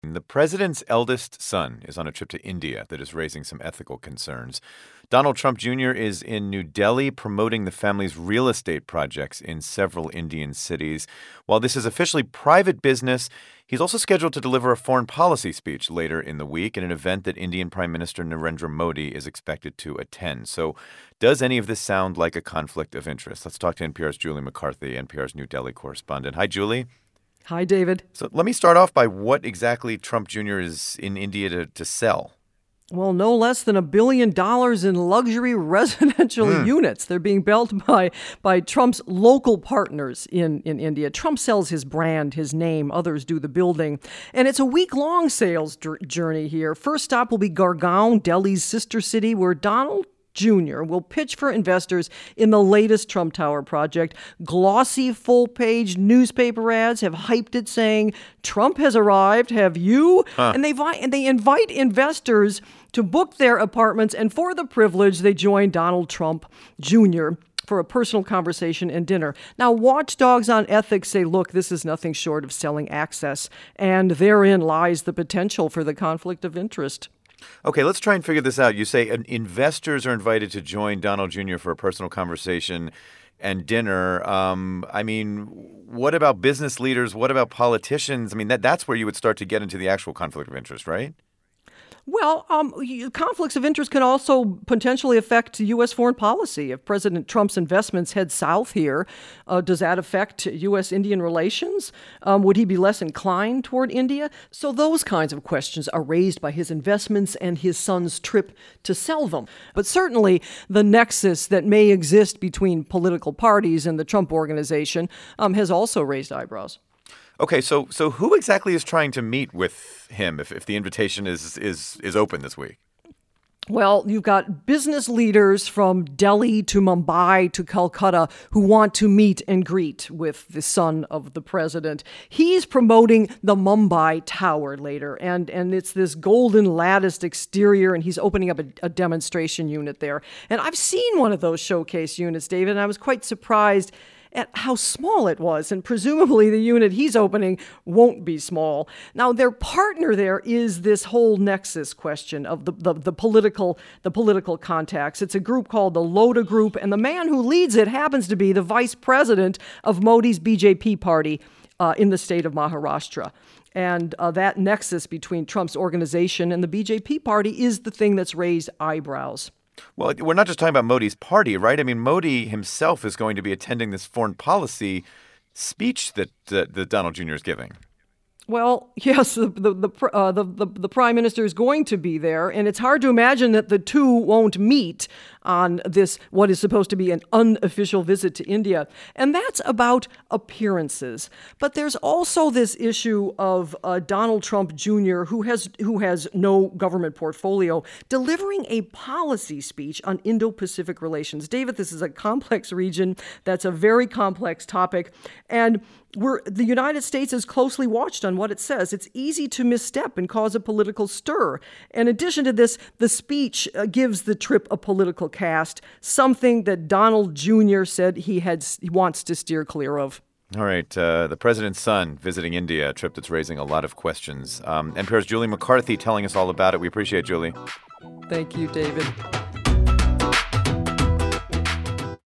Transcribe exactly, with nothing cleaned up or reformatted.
The president's eldest son is on a trip to India that is raising some ethical concerns. Donald Trump Junior is in New Delhi promoting the family's real estate projects in several Indian cities. While this is officially private business, he's also scheduled to deliver a foreign policy speech later in the week at an event that Indian Prime Minister Narendra Modi is expected to attend. So does any of this sound like a conflict of interest? Let's talk to N P R's Julie McCarthy, N P R's New Delhi correspondent. Hi, Julie. Hi, David. So let me start off by what exactly Trump Junior is in India to, to sell. Well, no less than a billion dollars in luxury residential mm. units. They're being built by by Trump's local partners in, in India. Trump sells his brand, his name. Others do the building. And it's a week-long sales j- journey here. First stop will be Gurgaon, Delhi's sister city, where Donald Junior will pitch for investors in the latest Trump Tower project. Glossy full-page newspaper ads have hyped it, saying, Trump has arrived, have you? Huh. And they and they invite investors to book their apartments, and for the privilege, they join Donald Trump Junior for a personal conversation and dinner. Now, watchdogs on ethics say, look, this is nothing short of selling access, and therein lies the potential for the conflict of interest. Okay, let's try and figure this out. You say investors are invited to join Donald Junior for a personal conversation and dinner. Um, I mean, what about business leaders? What about politicians? I mean, that that's where you would start to get into the actual conflict of interest, right? Well, um, conflicts of interest can also potentially affect U S foreign policy. If President Trump's investments head south here, uh, does that affect U S-Indian relations? Um, would he be less inclined toward India? So those kinds of questions are raised by his investments and his son's trip to sell them. But certainly the nexus that may exist between political parties and the Trump organization um, has also raised eyebrows. Okay, so so who exactly is trying to meet with him if, if the invitation is, is is open this week? Well, you've got business leaders from Delhi to Mumbai to Calcutta who want to meet and greet with the son of the president. He's promoting the Mumbai Tower later, and, and it's this golden latticed exterior, and he's opening up a, a demonstration unit there. And I've seen one of those showcase units, David, and I was quite surprised at how small it was, and presumably the unit he's opening won't be small. Now, their partner there is this whole nexus question of the, the, the political the political contacts. It's a group called the Lodha Group, and the man who leads it happens to be the vice president of Modi's B J P party uh, in the state of Maharashtra. And uh, that nexus between Trump's organization and the B J P party is the thing that's raised eyebrows. Well, we're not just talking about Modi's party, right? I mean, Modi himself is going to be attending this foreign policy speech that, uh, that Donald Junior is giving. Well, yes, the the the, uh, the the the prime minister is going to be there, and it's hard to imagine that the two won't meet on this, what is supposed to be an unofficial visit to India. And that's about appearances. But there's also this issue of uh, Donald Trump Junior, who has who has no government portfolio, delivering a policy speech on Indo-Pacific relations. David, this is a complex region. That's a very complex topic. And We're, the United States is closely watched on what it says. It's easy to misstep and cause a political stir. In addition to this, the speech uh, gives the trip a political cast, something that Donald Junior said he had he wants to steer clear of. All right. Uh, the president's son visiting India, a trip that's raising a lot of questions. Um, N P R's Julie McCarthy telling us all about it. We appreciate it, Julie. Thank you, David.